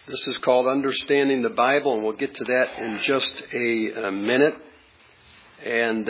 This is called Understanding the Bible, and we'll get to that in just a minute. And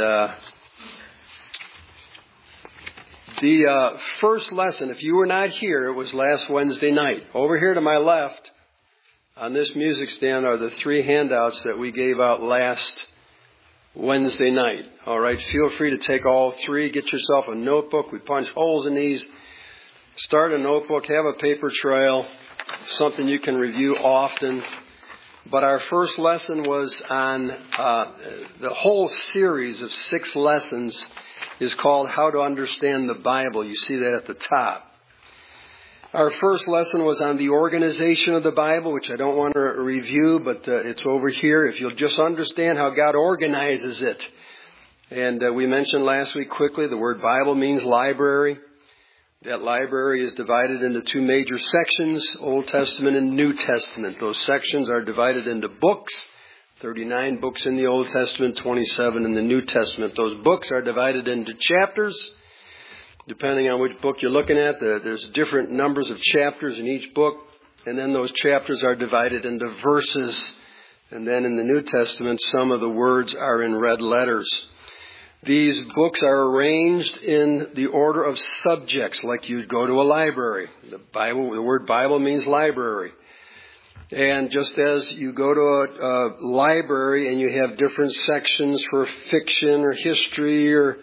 the first lesson, if you were not here, it was last Wednesday night. Over here to my left, on this music stand, are the 3 handouts that we gave out last Wednesday night. All right, feel free to take all 3. Get yourself a notebook. We punch holes in these. Start a notebook. Have a paper trail. Something you can review often. But our first lesson was on the whole series of 6 lessons is called How to Understand the Bible. You see that at the top. Our first lesson was on the organization of the Bible, which I don't want to review, but it's over here. If you'll just understand how God organizes it. And we mentioned last week quickly the word Bible means library. That library is divided into 2 major sections, Old Testament and New Testament. Those sections are divided into books, 39 books in the Old Testament, 27 in the New Testament. Those books are divided into chapters. Depending on which book you're looking at, there's different numbers of chapters in each book. And then those chapters are divided into verses. And then in the New Testament, some of the words are in red letters. These books are arranged in the order of subjects, like you'd go to a library. The word Bible means library. And just as you go to a library and you have different sections for fiction or history or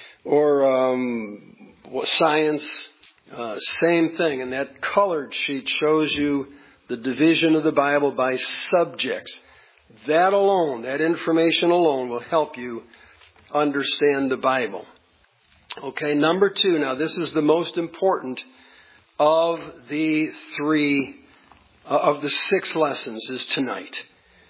science, same thing. And that colored sheet shows you the division of the Bible by subjects. That alone, that information alone will help you understand the Bible. Okay, number 2. Now, this is the most important of the 6 lessons is tonight.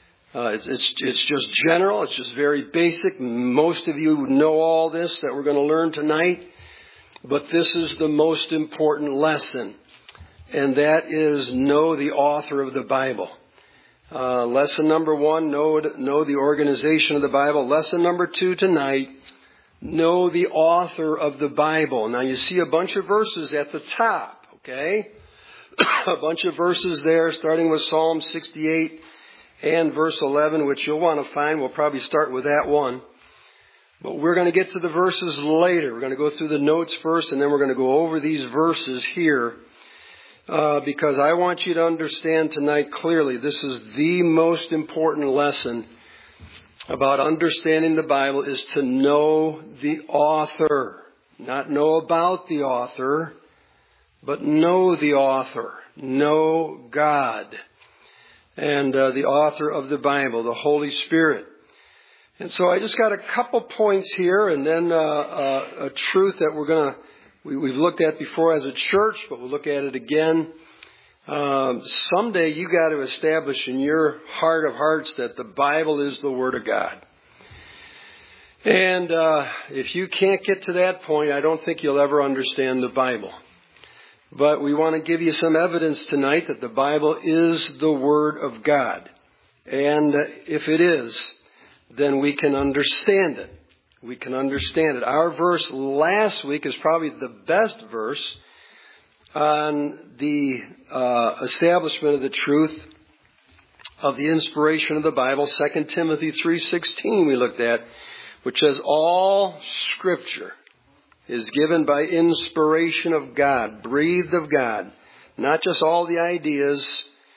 It's just general. It's just very basic. Most of you know all this that we're going to learn tonight. But this is the most important lesson. And that is know the author of the Bible. Lesson number 1, know the organization of the Bible. Lesson number 2 tonight, know the author of the Bible. Now you see a bunch of verses at the top, okay? A bunch of verses there, starting with Psalm 68 and verse 11, which you'll want to find. We'll probably start with that one. But we're going to get to the verses later. We're going to go through the notes first, and then we're going to go over these verses here. Because I want you to understand tonight clearly, this is the most important lesson about understanding the Bible is to know the author. Not know about the author, but know the author. Know God. And the author of the Bible, the Holy Spirit. And so I just got a couple points here and then a truth that we've looked at before as a church, but we'll look at it again. Someday you got to establish in your heart of hearts that the Bible is the Word of God. And if you can't get to that point, I don't think you'll ever understand the Bible. But we want to give you some evidence tonight that the Bible is the Word of God. And if it is, then we can understand it. We can understand it. Our verse last week is probably the best verse on the establishment of the truth of the inspiration of the Bible. 2 Timothy 3:16 we looked at, which says all Scripture is given by inspiration of God, breathed of God. Not just all the ideas,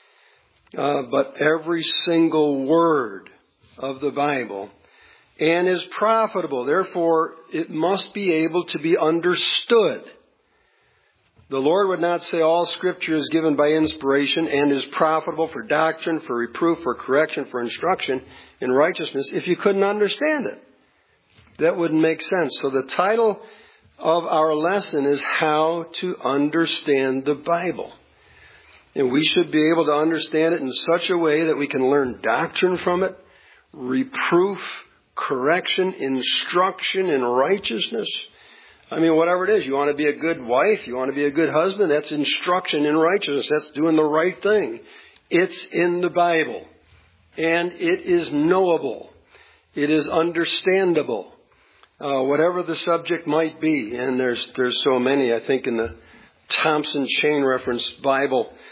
but every single word of the Bible. And is profitable. Therefore, it must be able to be understood. The Lord would not say all Scripture is given by inspiration and is profitable for doctrine, for reproof, for correction, for instruction in righteousness if you couldn't understand it. That wouldn't make sense. So the title of our lesson is How to Understand the Bible. And we should be able to understand it in such a way that we can learn doctrine from it, reproof, correction, instruction in righteousness. I mean, whatever it is. You want to be a good wife. You want to be a good husband. That's instruction in righteousness. That's doing the right thing. It's in the Bible. And it is knowable. It is understandable. Whatever the subject might be. And there's so many. I think in the Thompson Chain Reference Bible,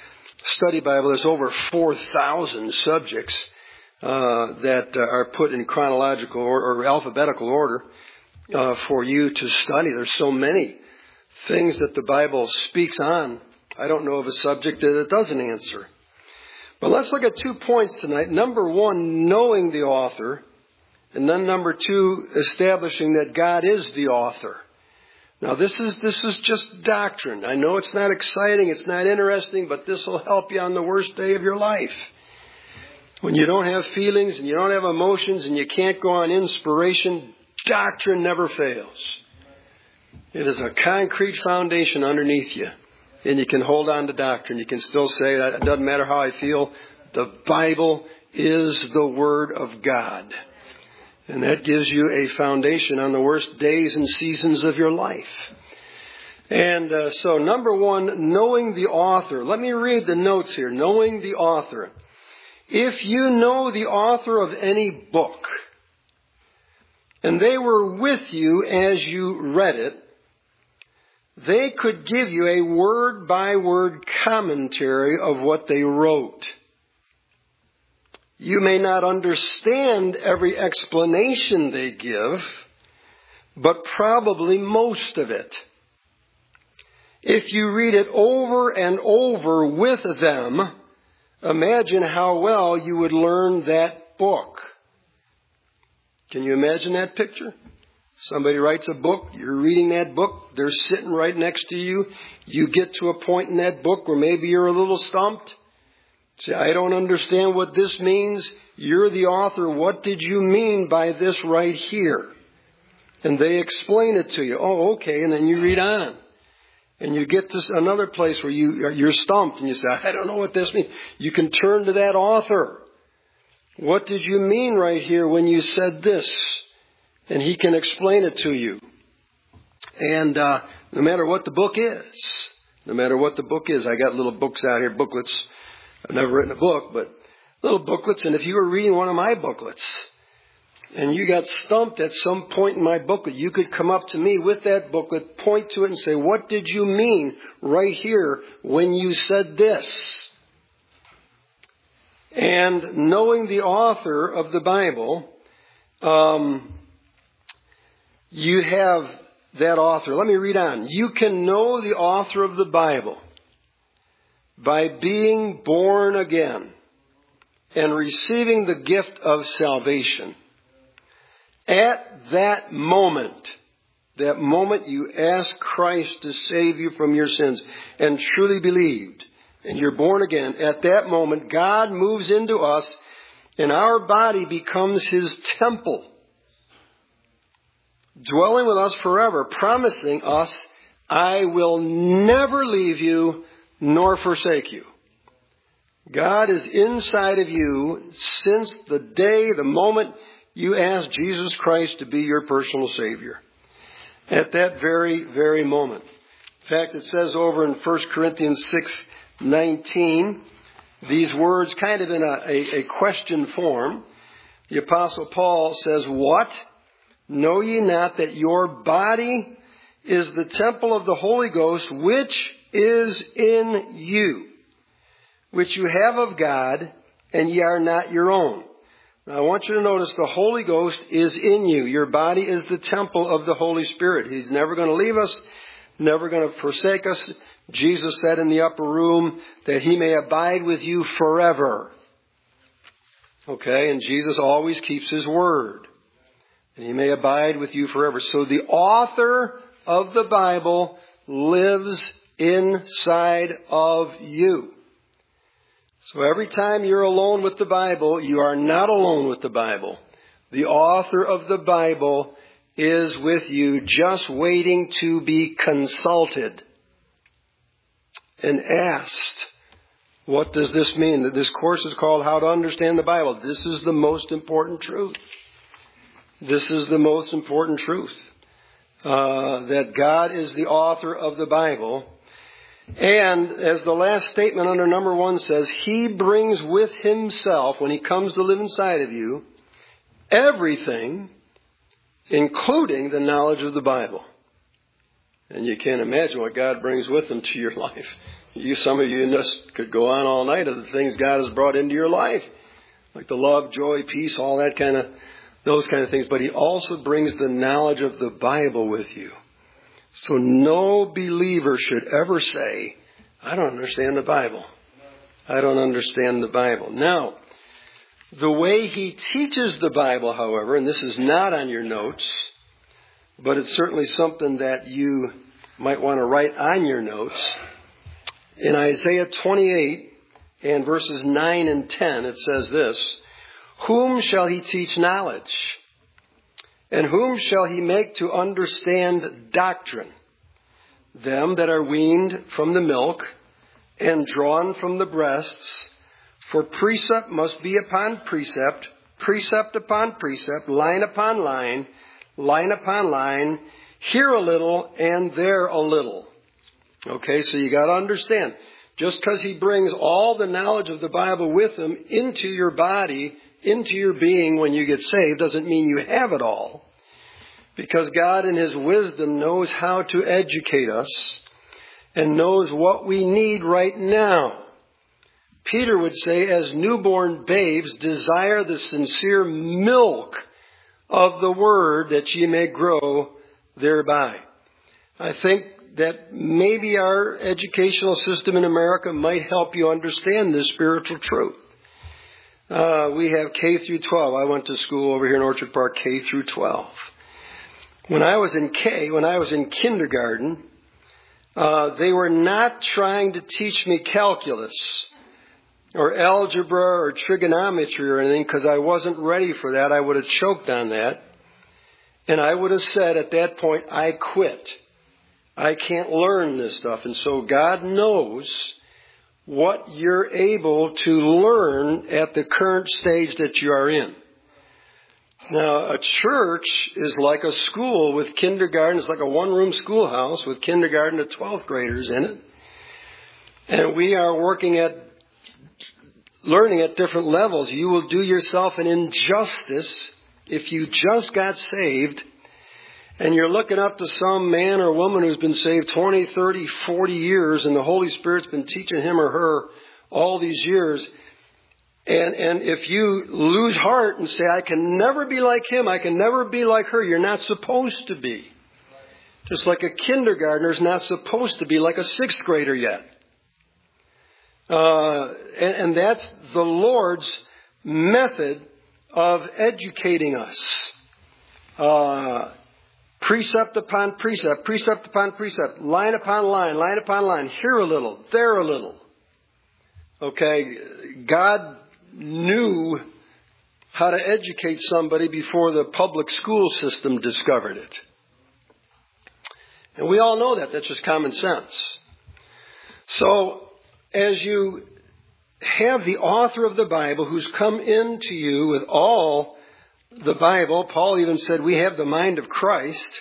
study Bible, there's over 4,000 subjects that are put in chronological or alphabetical order for you to study. There's so many things that the Bible speaks on. I don't know of a subject that it doesn't answer. But let's look at 2 points tonight. Number one, knowing the author. And then number two, establishing that God is the author. Now this is just doctrine. I know it's not exciting, it's not interesting, but this will help you on the worst day of your life. When you don't have feelings and you don't have emotions and you can't go on inspiration, doctrine never fails. It is a concrete foundation underneath you. And you can hold on to doctrine. You can still say, it doesn't matter how I feel. The Bible is the Word of God. And that gives you a foundation on the worst days and seasons of your life. And so number one, knowing the author. Let me read the notes here. Knowing the author. If you know the author of any book, and they were with you as you read it, they could give you a word-by-word commentary of what they wrote. You may not understand every explanation they give, but probably most of it. If you read it over and over with them, imagine how well you would learn that book. Can you imagine that picture? Somebody writes a book, you're reading that book, they're sitting right next to you. You get to a point in that book where maybe you're a little stumped. Say, I don't understand what this means. You're the author. What did you mean by this right here? And they explain it to you. Oh, okay. And then you read on. And you get to another place where you're stumped and you say, I don't know what this means. You can turn to that author. What did you mean right here when you said this? And he can explain it to you. And no matter what the book is, I got little books out here, booklets. I've never written a book, but little booklets. And if you were reading one of my booklets and you got stumped at some point in my booklet, you could come up to me with that booklet, point to it and say, what did you mean right here when you said this? And knowing the author of the Bible, you have that author. Let me read on. You can know the author of the Bible by being born again and receiving the gift of salvation. At that moment you ask Christ to save you from your sins and truly believed, and you're born again, at that moment God moves into us and our body becomes His temple, dwelling with us forever, promising us, I will never leave you nor forsake you. God is inside of you since the moment you ask Jesus Christ to be your personal Savior. At that very, very moment. In fact, it says over in 1 Corinthians 6:19, these words kind of in a question form. The Apostle Paul says, what? Know ye not that your body is the temple of the Holy Ghost, which is in you, which you have of God, and ye are not your own. Now I want you to notice the Holy Ghost is in you. Your body is the temple of the Holy Spirit. He's never going to leave us, never going to forsake us. Jesus said in the upper room that He may abide with you forever. Okay, and Jesus always keeps His word. And He may abide with you forever. So the author of the Bible lives inside of you. So every time you're alone with the Bible, you are not alone with the Bible. The author of the Bible is with you, just waiting to be consulted and asked, what does this mean? This course is called How to Understand the Bible. This is the most important truth. This is the most important truth. That God is the author of the Bible. And as the last statement under number 1 says, He brings with Himself, when He comes to live inside of you, everything, including the knowledge of the Bible. And you can't imagine what God brings with Him to your life. Some of you just could go on all night of the things God has brought into your life. Like the love, joy, peace, all that those kind of things. But He also brings the knowledge of the Bible with you. So no believer should ever say, I don't understand the Bible. I don't understand the Bible. Now, the way he teaches the Bible, however, and this is not on your notes, but it's certainly something that you might want to write on your notes. In Isaiah 28 and verses 9 and 10, it says this, whom shall he teach knowledge? And whom shall he make to understand doctrine? Them that are weaned from the milk and drawn from the breasts. For precept must be upon precept, precept upon precept, line upon line, line upon line, here a little and there a little. Okay, so you got to understand, just because he brings all the knowledge of the Bible with him into your body, into your being when you get saved, doesn't mean you have it all. Because God in His wisdom knows how to educate us and knows what we need right now. Peter would say, as newborn babes, desire the sincere milk of the word that ye may grow thereby. I think that maybe our educational system in America might help you understand this spiritual truth. We have K through 12. I went to school over here in Orchard Park, K through 12. When I was in kindergarten, they were not trying to teach me calculus or algebra or trigonometry or anything because I wasn't ready for that. I would have choked on that. And I would have said at that point, I quit. I can't learn this stuff. And so God knows what you're able to learn at the current stage that you are in. Now, a church is like a school with kindergarten. It's like a one-room schoolhouse with kindergarten to 12th graders in it. And we are working at learning at different levels. You will do yourself an injustice if you just got saved and you're looking up to some man or woman who's been saved 20, 30, 40 years and the Holy Spirit's been teaching him or her all these years. And if you lose heart and say, I can never be like him, I can never be like her, you're not supposed to be. Just like a kindergartner's not supposed to be like a sixth grader yet. And that's the Lord's method of educating us. Precept upon precept, precept upon precept, line upon line, line upon line, here a little, there a little. Okay, God knew how to educate somebody before the public school system discovered it. And we all know that. That's just common sense. So, as you have the author of the Bible who's come into you with all the Bible, Paul even said we have the mind of Christ.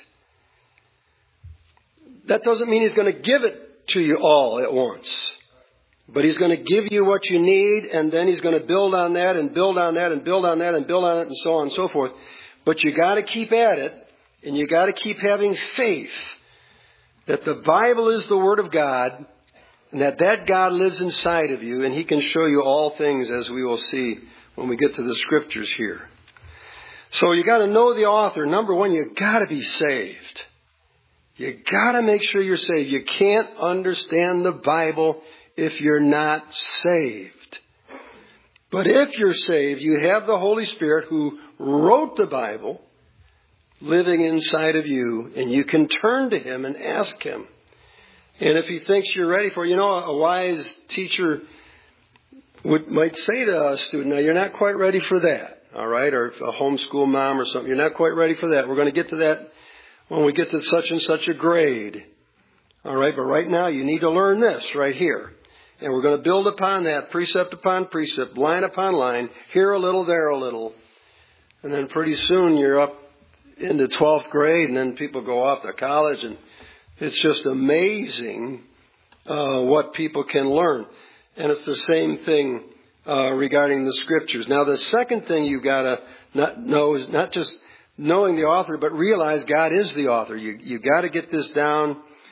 That doesn't mean he's going to give it to you all at once. But he's going to give you what you need, and then he's going to build on that and build on that and build on that and build on it and so on and so forth. But you got to keep at it, and you got to keep having faith that the Bible is the Word of God, and that God lives inside of you, and He can show you all things, as we will see when we get to the Scriptures here. So you got to know the author. Number one, you got to be saved. You got to make sure you're saved. You can't understand the Bible if you're not saved. But if you're saved, you have the Holy Spirit who wrote the Bible living inside of you, and you can turn to Him and ask Him. And if He thinks you're ready for it, a wise teacher might say to a student, now you're not quite ready for that, all right? Or a homeschool mom or something, you're not quite ready for that. We're going to get to that when we get to such and such a grade. All right, but right now you need to learn this right here. And we're going to build upon that, precept upon precept, line upon line, here a little, there a little. And then pretty soon you're up into 12th grade, and then people go off to college, and it's just amazing what people can learn. And it's the same thing regarding the Scriptures. Now, the second thing you've got to know is not just knowing the author, but realize God is the author. You got to get this down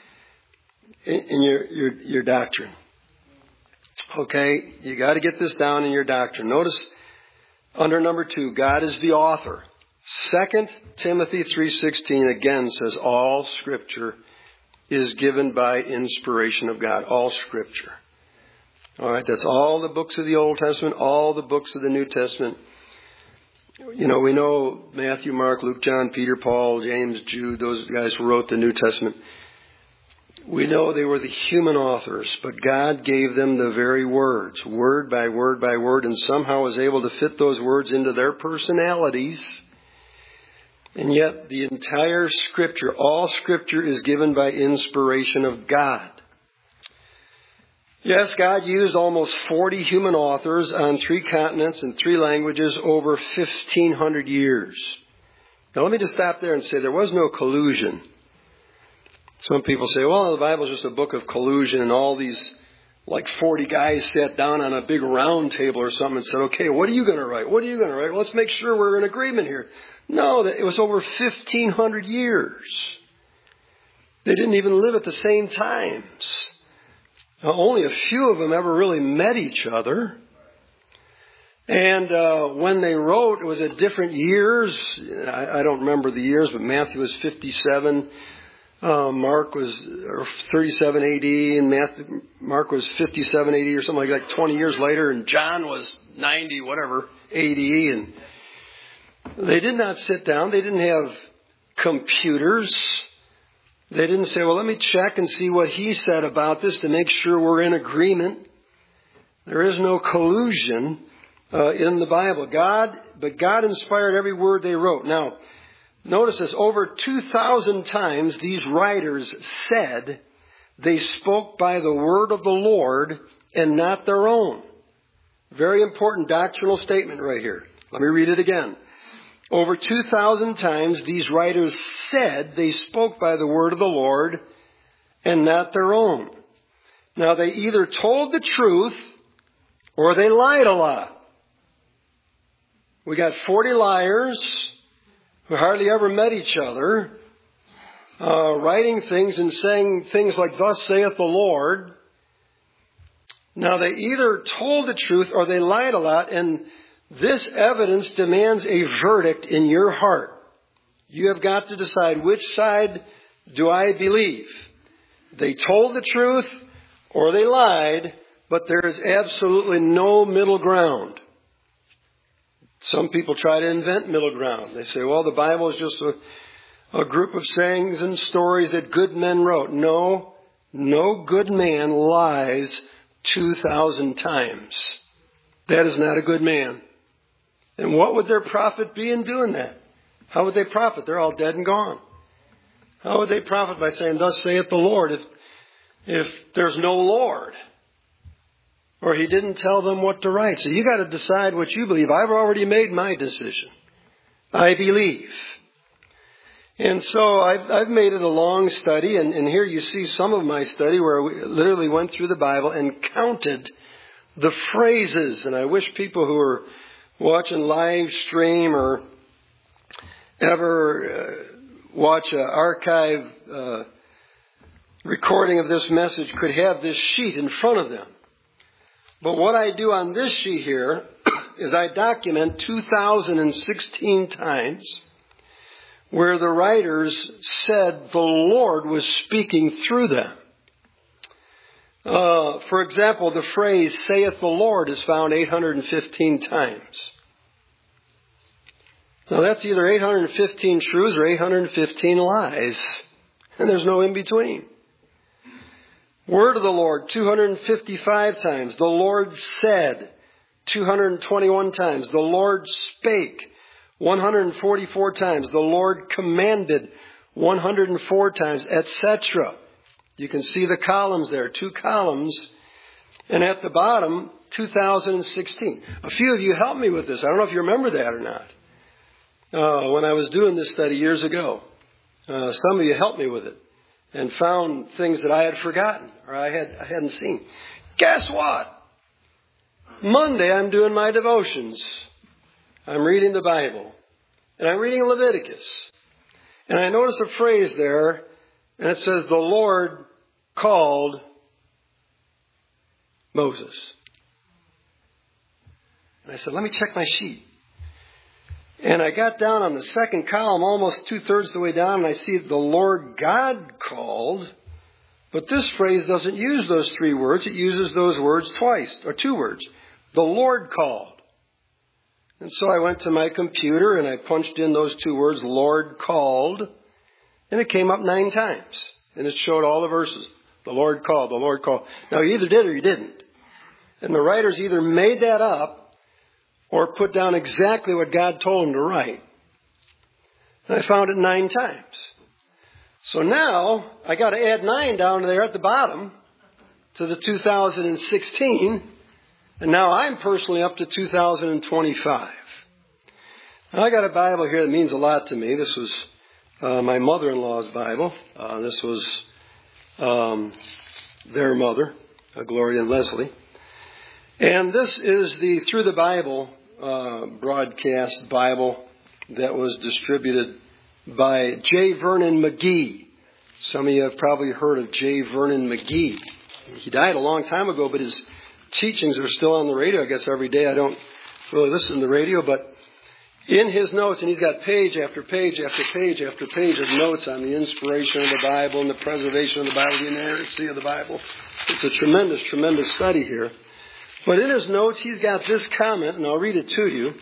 in your doctrine. Okay, you got to get this down in your doctrine. Notice under number 2, God is the author. 2 Timothy 3:16 again says all Scripture is given by inspiration of God. All Scripture. All right, that's all the books of the Old Testament, all the books of the New Testament. You know, we know Matthew, Mark, Luke, John, Peter, Paul, James, Jude, those guys who wrote the New Testament. We know they were the human authors, but God gave them the very words, word by word by word, and somehow was able to fit those words into their personalities. And yet the entire Scripture, all Scripture is given by inspiration of God. Yes, God used almost 40 human authors on 3 continents and 3 languages over 1,500 years. Now let me just stop there and say there was no collusion. Some people say, well, the Bible is just a book of collusion, and all these, like 40 guys sat down on a big round table or something and said, okay, what are you going to write? What are you going to write? Well, let's make sure we're in agreement here. No, it was over 1,500 years. They didn't even live at the same times. Only a few of them ever really met each other. And when they wrote, it was at different years. I don't remember the years, but Matthew was 57. Mark was 37 AD, and Mark was 57 AD or something like 20 years later, and John was 90, whatever, AD. And they did not sit down. They didn't have computers. They didn't say, well, let me check and see what he said about this to make sure we're in agreement. There is no collusion in the Bible. But God inspired every word they wrote. Now, notice this, over 2,000 times these writers said they spoke by the word of the Lord and not their own. Very important doctrinal statement right here. Let me read it again. Over 2,000 times these writers said they spoke by the word of the Lord and not their own. Now they either told the truth or they lied a lot. We got 40 liars who hardly ever met each other, writing things and saying things like, thus saith the Lord. Now they either told the truth or they lied a lot, and this evidence demands a verdict in your heart. You have got to decide, which side do I believe? They told the truth or they lied, but there is absolutely no middle ground. Some people try to invent middle ground. They say, well, the Bible is just a group of sayings and stories that good men wrote. No good man lies 2,000 times. That is not a good man. And what would their profit be in doing that? How would they profit? They're all dead and gone. How would they profit by saying, thus saith the Lord, if there's no Lord? Or he didn't tell them what to write. So you got to decide what you believe. I've already made my decision. I believe. And so I've made it a long study, and here you see some of my study where we literally went through the Bible and counted the phrases. And I wish people who are watching live stream or ever watch an archive recording of this message could have this sheet in front of them. But what I do on this sheet here is I document 2,016 times where the writers said the Lord was speaking through them. For example, the phrase, saith the Lord, is found 815 times. Now that's either 815 truths or 815 lies. And there's no in between. Word of the Lord, 255 times. The Lord said, 221 times. The Lord spake, 144 times. The Lord commanded, 104 times, etc. You can see the columns there, 2 columns. And at the bottom, 2016. A few of you helped me with this. I don't know if you remember that or not. When I was doing this study years ago, some of you helped me with it and found things that I had forgotten or I hadn't seen. Guess what? Monday I'm doing my devotions. I'm reading the Bible. And I'm reading Leviticus. And I notice a phrase there, and it says, the Lord called Moses. And I said, let me check my sheet. And I got down on the second column, almost 2/3 of the way down, and I see the Lord God called. But this phrase doesn't use those 3 words. It uses those words twice, or 2 words. The Lord called. And so I went to my computer and I punched in those 2 words, Lord called, and it came up 9 times. And it showed all the verses. The Lord called, the Lord called. Now, you either did or you didn't. And the writers either made that up or put down exactly what God told them to write. And I found it 9 times. So now, I got to add 9 down there at the bottom to the 2016. And now I'm personally up to 2025. Now I got a Bible here that means a lot to me. This was my mother-in-law's Bible. This was their mother, Gloria and Leslie. And this is the Through the Bible broadcast Bible that was distributed by J. Vernon McGee. Some of you have probably heard of J. Vernon McGee. He died a long time ago, but his teachings are still on the radio, I guess, every day. I don't really listen to the radio, but in his notes, and he's got page after page after page after page of notes on the inspiration of the Bible and the preservation of the Bible, the inerrancy of the Bible. It's a tremendous, tremendous study here. But in his notes, he's got this comment, and I'll read it to you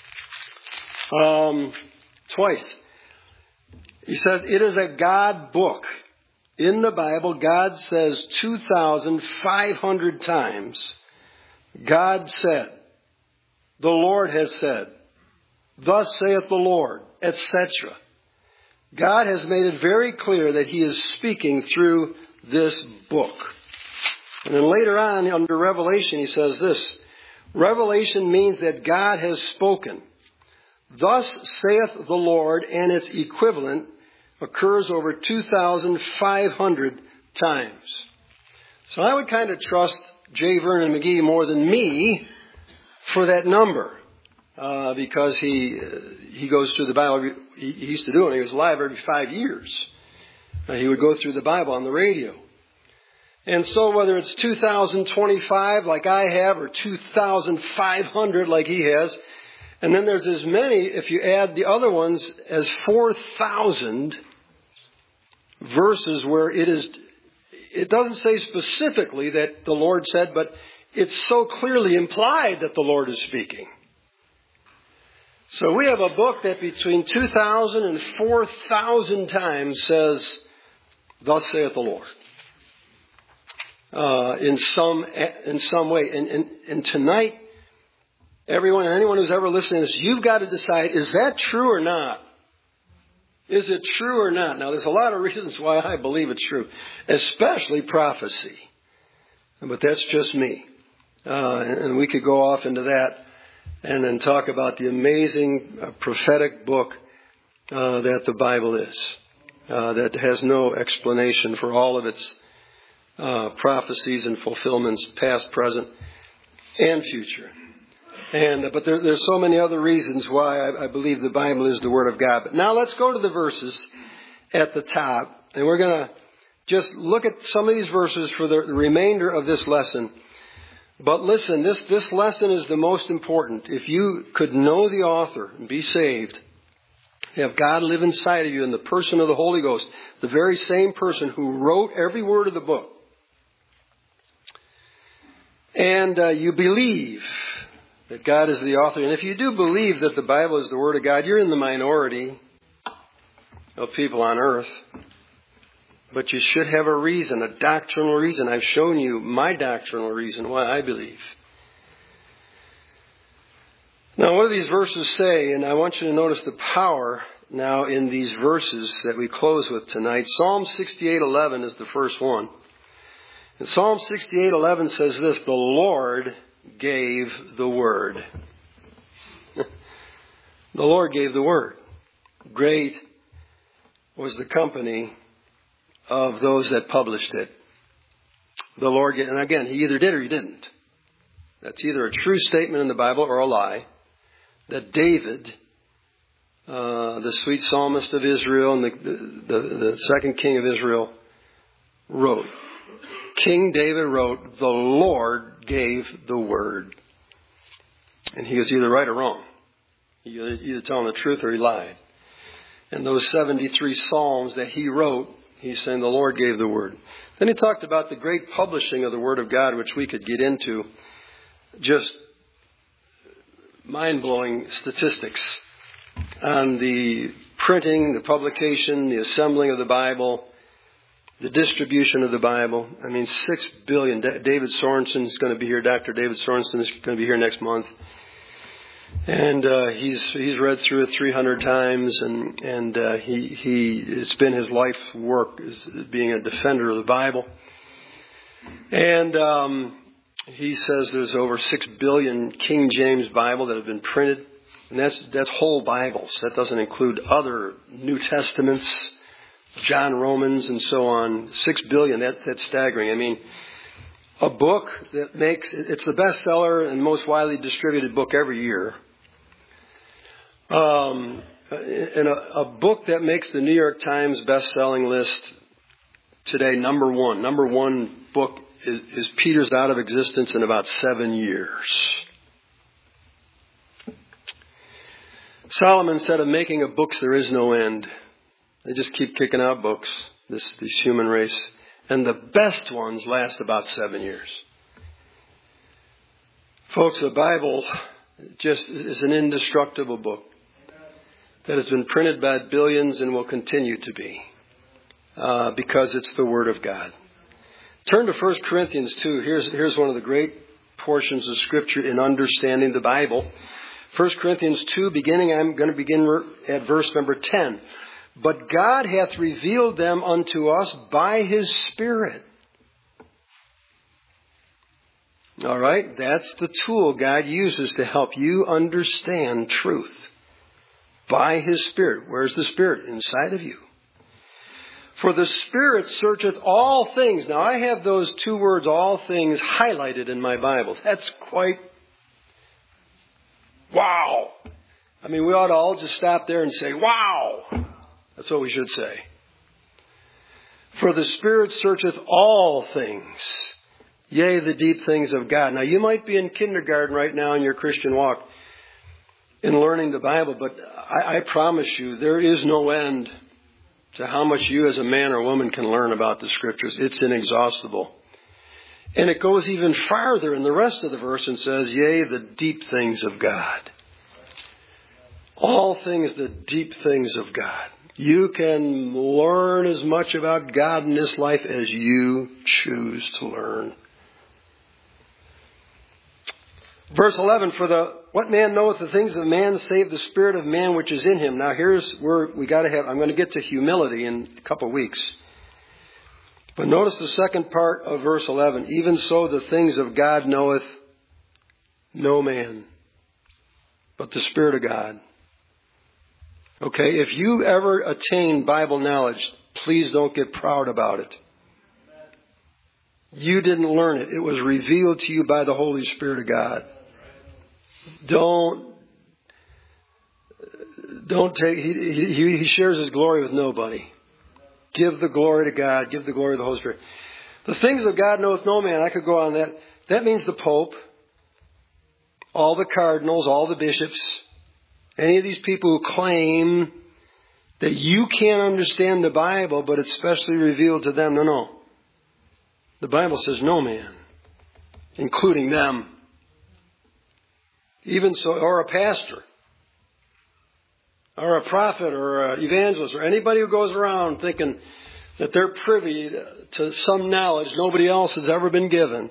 twice. He says, it is a God book. In the Bible, God says 2,500 times, God said, the Lord has said, thus saith the Lord, etc. God has made it very clear that He is speaking through this book. And then later on, under Revelation, He says this, Revelation means that God has spoken. Thus saith the Lord, and its equivalent occurs over 2,500 times. So I would kind of trust J. Vernon McGee more than me for that number, because he goes through the Bible. He used to do it when he was alive every 5 years. He would go through the Bible on the radio. And so whether it's 2,025 like I have or 2,500 like he has, and then there's as many, if you add the other ones, as 4,000 verses where it doesn't say specifically that the Lord said, but it's so clearly implied that the Lord is speaking. So we have a book that between 2,000 and 4,000 times says, thus saith the Lord. In some way. And tonight, anyone who's ever listening to this, you've got to decide, is that true or not? Is it true or not? Now, there's a lot of reasons why I believe it's true, especially prophecy. But that's just me. And we could go off into that and then talk about the amazing prophetic book that the Bible is, that has no explanation for all of its prophecies and fulfillments, past, present, and future. But there's so many other reasons why I believe the Bible is the Word of God. But now let's go to the verses at the top. And we're going to just look at some of these verses for the remainder of this lesson. But listen, this lesson is the most important. If you could know the author and be saved, have God live inside of you in the person of the Holy Ghost, the very same person who wrote every word of the book, and you believe that God is the author. And if you do believe that the Bible is the Word of God, you're in the minority of people on earth. But you should have a reason, a doctrinal reason. I've shown you my doctrinal reason why I believe. Now, what do these verses say? And I want you to notice the power now in these verses that we close with tonight. Psalm 68:11 is the first one. And Psalm 68:11 says this, the Lord gave the word. The Lord gave the word. Great was the company of those that published it. The Lord, and again, He either did or He didn't. That's either a true statement in the Bible or a lie. That David, the sweet psalmist of Israel and the second king of Israel, wrote. King David wrote, the Lord gave the word. And he was either right or wrong. He was either telling the truth or he lied. And those 73 Psalms that he wrote, he's saying the Lord gave the word. Then he talked about the great publishing of the Word of God, which we could get into. Just mind-blowing statistics on the printing, the publication, the assembling of the Bible, the distribution of the Bible. I mean, 6 billion. David Sorensen is going to be here. Dr. David Sorensen is going to be here next month. And he's read through it 300 times, and it's been his life work as being a defender of the Bible. And he says there's over 6 billion King James Bible that have been printed, and that's whole Bibles. That doesn't include other New Testaments, John, Romans, and so on. 6 billion. That's staggering. I mean, a book that it's the bestseller and most widely distributed book every year. And a book that makes the New York Times best-selling list today, number one book is Peter's Out of Existence in about 7 years. Solomon said of making of books there is no end. They just keep kicking out books, this human race. And the best ones last about 7 years. Folks, the Bible just is an indestructible book that has been printed by billions and will continue to be because it's the Word of God. Turn to 1 Corinthians 2. Here's one of the great portions of Scripture in understanding the Bible. 1 Corinthians 2, I'm going to begin at verse number 10. But God hath revealed them unto us by His Spirit. All right, that's the tool God uses to help you understand truth. By His Spirit. Where's the Spirit? Inside of you. For the Spirit searcheth all things. Now I have those two words, all things, highlighted in my Bible. That's quite wow. I mean, we ought to all just stop there and say, wow. That's what we should say. For the Spirit searcheth all things, yea, the deep things of God. Now, you might be in kindergarten right now in your Christian walk in learning the Bible, but I promise you there is no end to how much you as a man or woman can learn about the Scriptures. It's inexhaustible. And it goes even farther in the rest of the verse and says, yea, the deep things of God. All things, the deep things of God. You can learn as much about God in this life as you choose to learn. Verse 11, what man knoweth the things of man save the spirit of man which is in him. Now here's where I'm going to get to humility in a couple of weeks. But notice the second part of verse 11. Even so the things of God knoweth no man, but the Spirit of God. Okay, if you ever attain Bible knowledge, please don't get proud about it. You didn't learn it. It was revealed to you by the Holy Spirit of God. Don't take, he shares His glory with nobody. Give the glory to God. Give the glory to the Holy Spirit. The things of God knoweth no man. I could go on that. That means the Pope, all the cardinals, all the bishops, any of these people who claim that you can't understand the Bible, but it's specially revealed to them. No. The Bible says no man, including them. Even so, or a pastor, or a prophet, or an evangelist, or anybody who goes around thinking that they're privy to some knowledge nobody else has ever been given.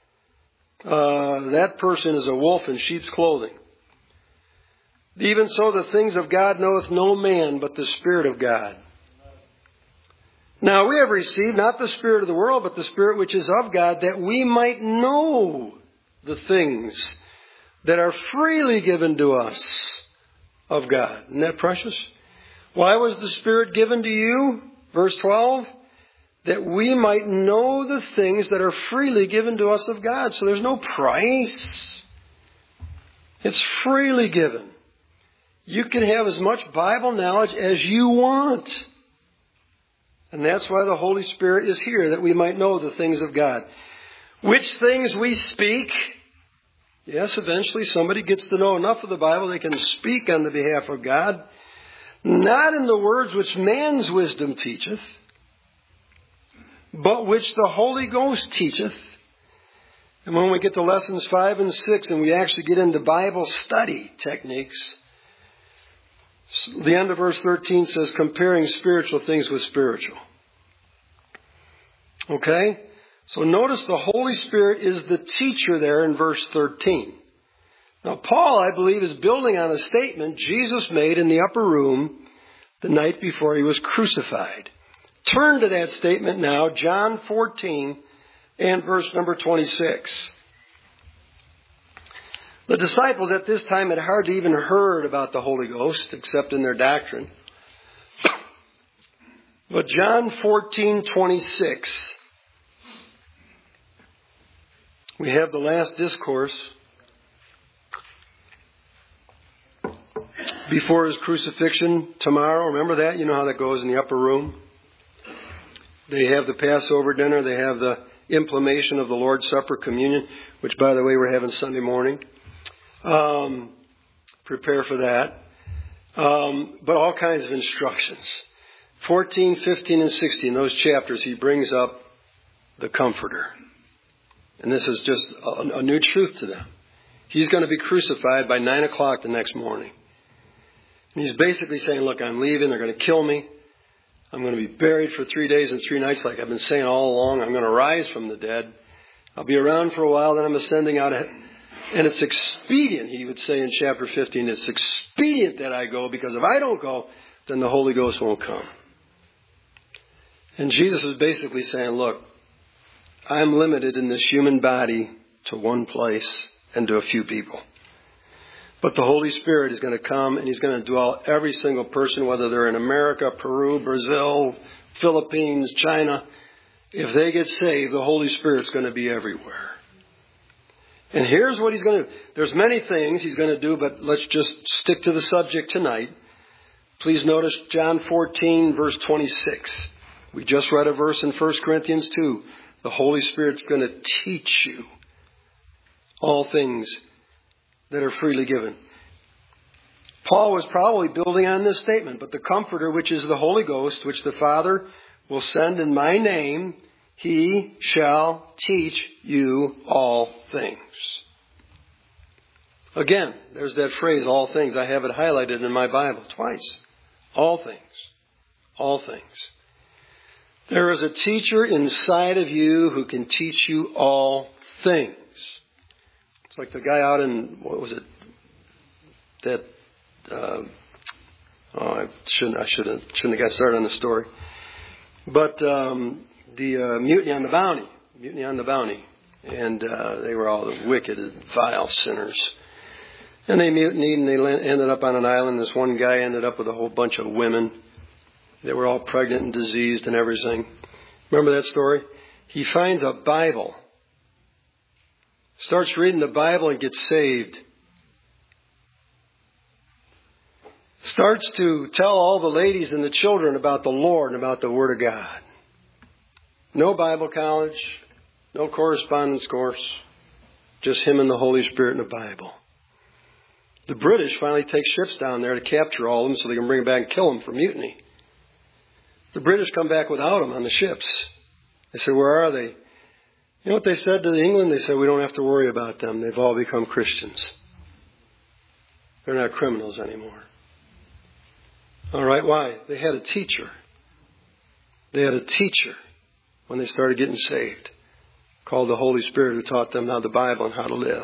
That person is a wolf in sheep's clothing. Even so, the things of God knoweth no man, but the Spirit of God. Now we have received not the spirit of the world, but the Spirit which is of God, that we might know the things that are freely given to us of God. Isn't that precious? Why was the Spirit given to you? Verse 12. That we might know the things that are freely given to us of God. So there's no price. It's freely given. You can have as much Bible knowledge as you want. And that's why the Holy Spirit is here, that we might know the things of God. Which things we speak. Yes, eventually somebody gets to know enough of the Bible, they can speak on the behalf of God. Not in the words which man's wisdom teacheth, but which the Holy Ghost teacheth. And when we get to lessons 5 and 6 and we actually get into Bible study techniques, the end of verse 13 says, comparing spiritual things with spiritual. Okay? So notice the Holy Spirit is the teacher there in verse 13. Now Paul, I believe, is building on a statement Jesus made in the upper room the night before he was crucified. Turn to that statement now, John 14 and verse number 26. The disciples at this time had hardly even heard about the Holy Ghost, except in their doctrine. But John 14:26, we have the last discourse before his crucifixion tomorrow. Remember that? You know how that goes in the upper room. They have the Passover dinner. They have the implementation of the Lord's Supper, communion, which, by the way, we're having Sunday morning. Prepare for that. But all kinds of instructions. 14, 15, and 16, those chapters, he brings up the Comforter. And this is just a new truth to them. He's going to be crucified by 9 o'clock the next morning. And he's basically saying, look, I'm leaving. They're going to kill me. I'm going to be buried for 3 days and 3 nights like I've been saying all along. I'm going to rise from the dead. I'll be around for a while. Then I'm ascending out ahead. And it's expedient, he would say in chapter 15, it's expedient that I go, because if I don't go, then the Holy Ghost won't come. And Jesus is basically saying, look, I'm limited in this human body to one place and to a few people. But the Holy Spirit is going to come and he's going to dwell every single person, whether they're in America, Peru, Brazil, Philippines, China. If they get saved, the Holy Spirit's going to be everywhere. And here's what he's going to do. There's many things he's going to do, but let's just stick to the subject tonight. Please notice John 14, verse 26. We just read a verse in 1 Corinthians 2. The Holy Spirit's going to teach you all things that are freely given. Paul was probably building on this statement, but the Comforter, which is the Holy Ghost, which the Father will send in my name, he shall teach you all things. Again, there's that phrase, all things. I have it highlighted in my Bible twice. All things. All things. There is a teacher inside of you who can teach you all things. It's like the guy out in, what was it? That, I shouldn't have got started on the story. But, the mutiny on the Bounty. And they were all the wicked and vile sinners. And they mutinied and they ended up on an island. This one guy ended up with a whole bunch of women. They were all pregnant and diseased and everything. Remember that story? He finds a Bible. Starts reading the Bible and gets saved. Starts to tell all the ladies and the children about the Lord and about the Word of God. No Bible college, no correspondence course, just him and the Holy Spirit and the Bible. The British finally take ships down there to capture all of them so they can bring them back and kill them for mutiny. The British come back without them on the ships. They say, where are they? You know what they said to England? They said, we don't have to worry about them. They've all become Christians. They're not criminals anymore. All right, why? They had a teacher. They had a teacher when they started getting saved, called the Holy Spirit, who taught them how the Bible and how to live.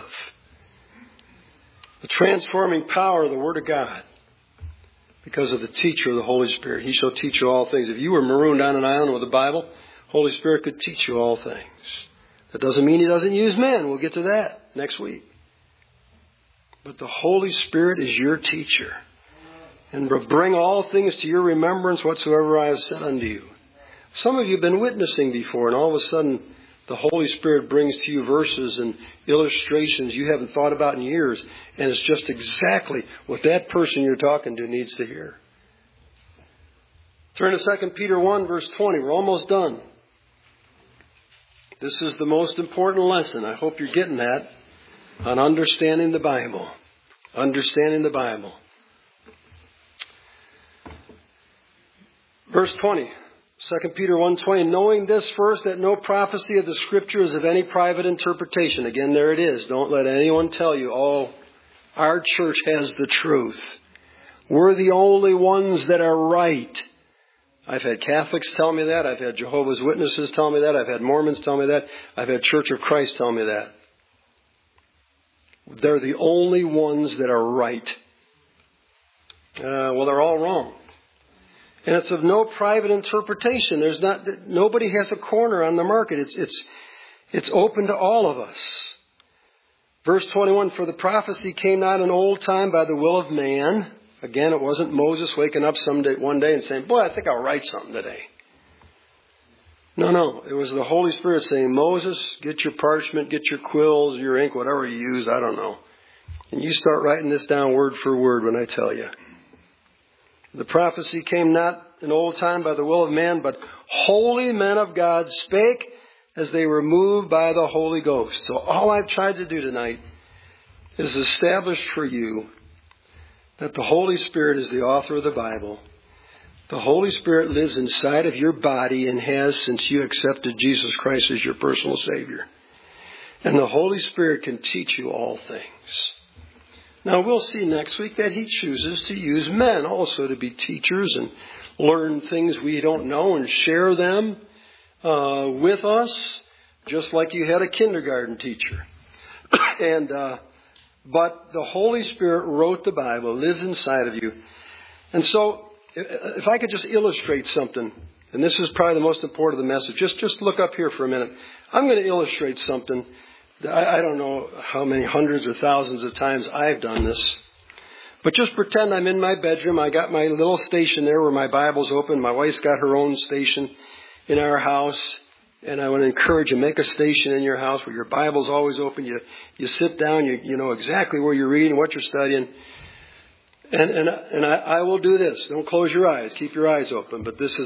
The transforming power of the Word of God, because of the teacher of the Holy Spirit. He shall teach you all things. If you were marooned on an island with a Bible, Holy Spirit could teach you all things. That doesn't mean he doesn't use men. We'll get to that next week. But the Holy Spirit is your teacher. And will bring all things to your remembrance whatsoever I have said unto you. Some of you have been witnessing before, and all of a sudden the Holy Spirit brings to you verses and illustrations you haven't thought about in years. And it's just exactly what that person you're talking to needs to hear. Turn to 2 Peter 1, verse 20. We're almost done. This is the most important lesson. I hope you're getting that on understanding the Bible. Understanding the Bible. Verse 20. 2 Peter 1:20, knowing this first, that no prophecy of the Scripture is of any private interpretation. Again, there it is. Don't let anyone tell you, oh, our church has the truth. We're the only ones that are right. I've had Catholics tell me that. I've had Jehovah's Witnesses tell me that. I've had Mormons tell me that. I've had Church of Christ tell me that. They're the only ones that are right. Well, they're all wrong. And it's of no private interpretation. Nobody has a corner on the market. It's open to all of us. Verse 21, for the prophecy came not in old time by the will of man. Again, it wasn't Moses waking up one day and saying, boy, I think I'll write something today. No. It was the Holy Spirit saying, Moses, get your parchment, get your quills, your ink, whatever you use, I don't know. And you start writing this down word for word when I tell you. The prophecy came not in old time by the will of man, but holy men of God spake as they were moved by the Holy Ghost. So all I've tried to do tonight is establish for you that the Holy Spirit is the author of the Bible. The Holy Spirit lives inside of your body and has since you accepted Jesus Christ as your personal Savior. And the Holy Spirit can teach you all things. Now, we'll see next week that He chooses to use men also to be teachers and learn things we don't know and share them with us, just like you had a kindergarten teacher. But the Holy Spirit wrote the Bible, lives inside of you. And so, if I could just illustrate something, and this is probably the most important of the message, just look up here for a minute. I'm going to illustrate something. I don't know how many hundreds or thousands of times I've done this. But just pretend I'm in my bedroom. I got my little station there where my Bible's open. My wife's got her own station in our house. And I want to encourage you, make a station in your house where your Bible's always open. You sit down, you know exactly where you're reading, what you're studying. And I will do this. Don't close your eyes. Keep your eyes open. But this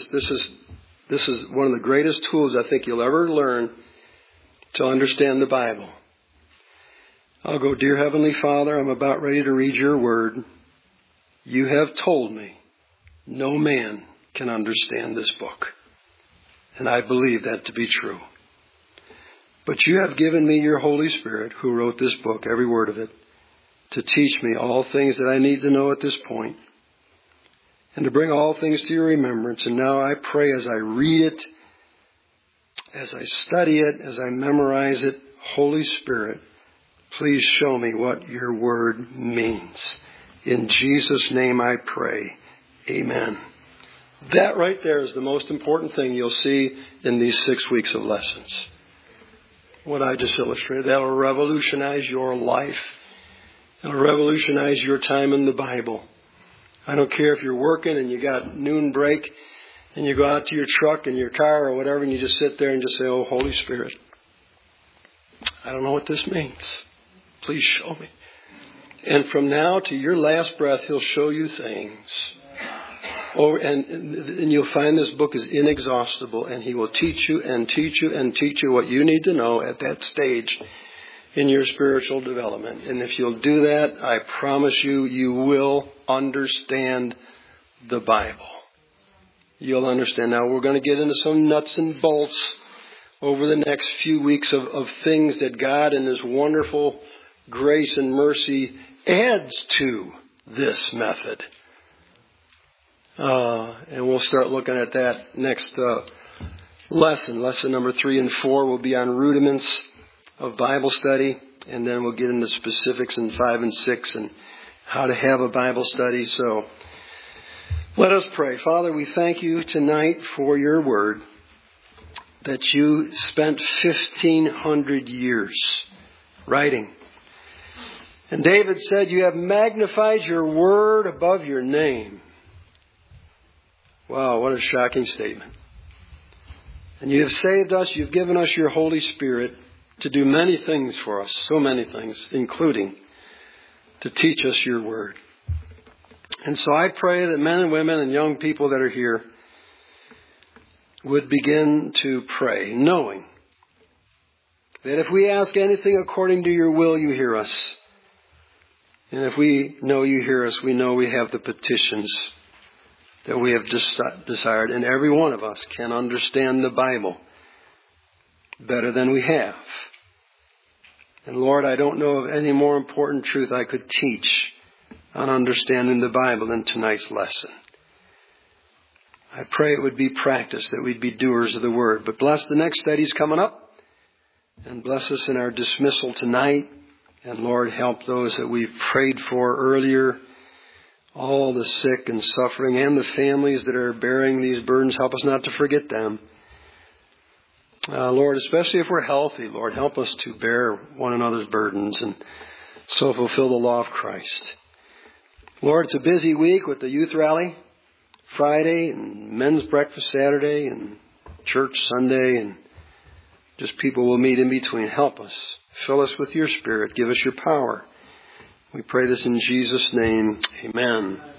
is one of the greatest tools I think you'll ever learn to understand the Bible. I'll go, Dear Heavenly Father, I'm about ready to read your word. You have told me no man can understand this book. And I believe that to be true. But you have given me your Holy Spirit, who wrote this book, every word of it, to teach me all things that I need to know at this point, and to bring all things to your remembrance. And now I pray as I read it, as I study it, as I memorize it, Holy Spirit, please show me what your word means. In Jesus' name I pray. Amen. That right there is the most important thing you'll see in these 6 weeks of lessons. What I just illustrated, that will revolutionize your life. It'll revolutionize your time in the Bible. I don't care if you're working and you got noon break and you go out to your truck and your car or whatever and you just sit there and just say, oh, Holy Spirit, I don't know what this means. Please show me. And from now to your last breath, He'll show you things. Oh, and you'll find this book is inexhaustible, and He will teach you and teach you and teach you what you need to know at that stage in your spiritual development. And if you'll do that, I promise you, you will understand the Bible. You'll understand. Now, we're going to get into some nuts and bolts over the next few weeks of things that God in His wonderful grace and mercy adds to this method. And we'll start looking at that next lesson. Lesson number 3 and 4 will be on rudiments of Bible study. And then we'll get into specifics in 5 and 6 and how to have a Bible study. So let us pray. Father, we thank you tonight for your word, that you spent 1,500 years writing. And David said, you have magnified your word above your name. Wow, what a shocking statement. And you have saved us. You've given us your Holy Spirit to do many things for us, so many things, including to teach us your word. And so I pray that men and women and young people that are here would begin to pray, knowing that if we ask anything according to your will, you hear us. And if we know you hear us, we know we have the petitions that we have desired. And every one of us can understand the Bible better than we have. And Lord, I don't know of any more important truth I could teach on understanding the Bible than tonight's lesson. I pray it would be practiced, that we'd be doers of the Word. But bless the next studies coming up. And bless us in our dismissal tonight. And Lord, help those that we've prayed for earlier. All the sick and suffering and the families that are bearing these burdens. Help us not to forget them. Lord, especially if we're healthy, Lord, help us to bear one another's burdens and so fulfill the law of Christ. Lord, it's a busy week with the youth rally Friday and men's breakfast Saturday and church Sunday, and just people will meet in between. Help us. Fill us with your Spirit. Give us your power. We pray this in Jesus' name. Amen.